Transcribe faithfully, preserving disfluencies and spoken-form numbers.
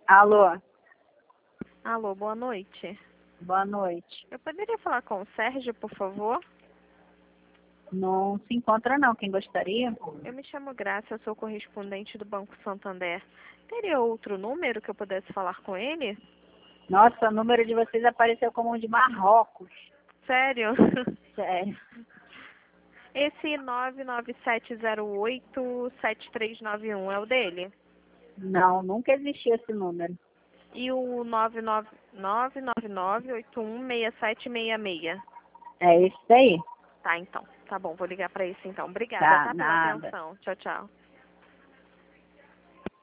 Alô, Alô, boa noite. boa noite. Eu poderia falar com o Sérgio, por favor? Não se encontra não, quem gostaria? Eu me chamo Graça, eu sou correspondente do Banco Santander. Teria outro número que eu pudesse falar com ele? Nossa, o número de vocês apareceu como um de Marrocos. Sério? Sério. Esse nove nove sete zero oito sete três nove um é o dele? Não, nunca existiu esse número. E o nove nove nove nove nove oito um seis sete seis seis? É isso aí? Tá, então. Tá bom, vou ligar para esse então. Obrigada, Tá, tá, pela nada. atenção. Tchau, tchau.